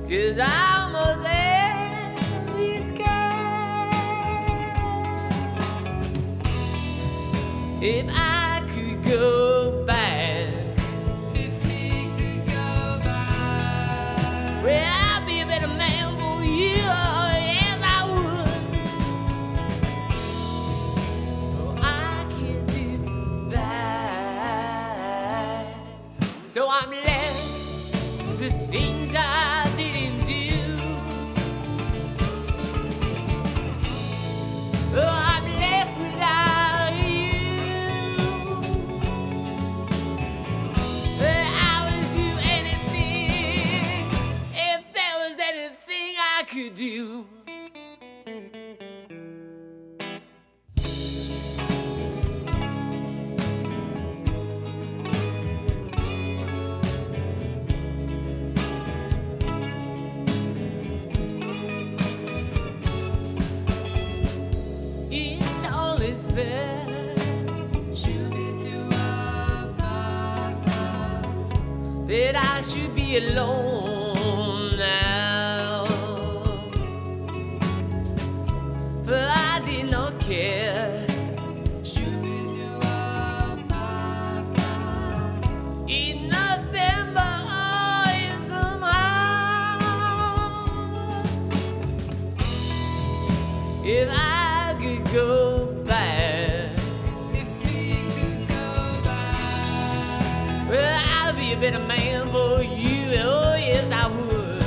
'cause I almost had this guy. If I could go back, If he could go back, well, I'd be a better man for you. Oh, yes, I would. Oh, I can't do that. So I'm left with the things I didn't do. Oh, I'm left without you. Well, I would do anything if there was anything I could do. It's only fair that I should be alone now, but I did not care. In November, oh, somehow, if I could go back, if he could go back, well, I'd be a better man for you. Oh, yes, I would.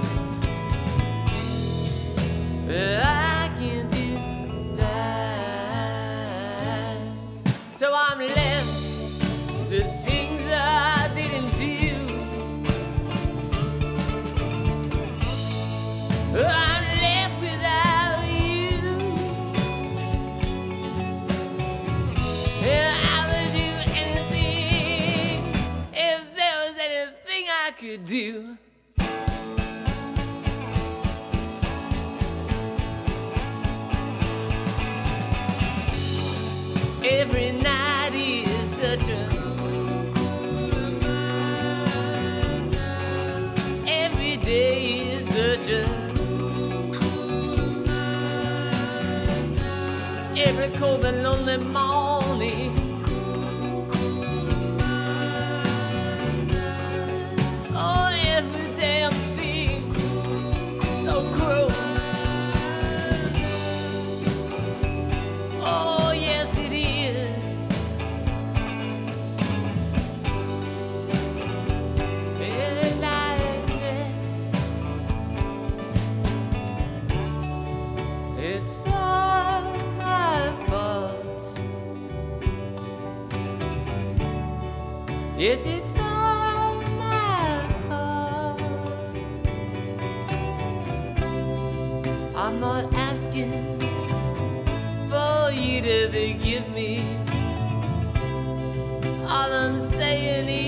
But I can't do that. So I'm left with the things I didn't do. I'm left without you. Yeah, I would do anything if there was anything I could do. Every night is such a every day is such a every cold and lonely morning. Oh, every damn thing so cruel. Oh, yes, it is. Every night it's all my fault. Yes, it's all my fault. I'm not asking for you to forgive me. All I'm saying is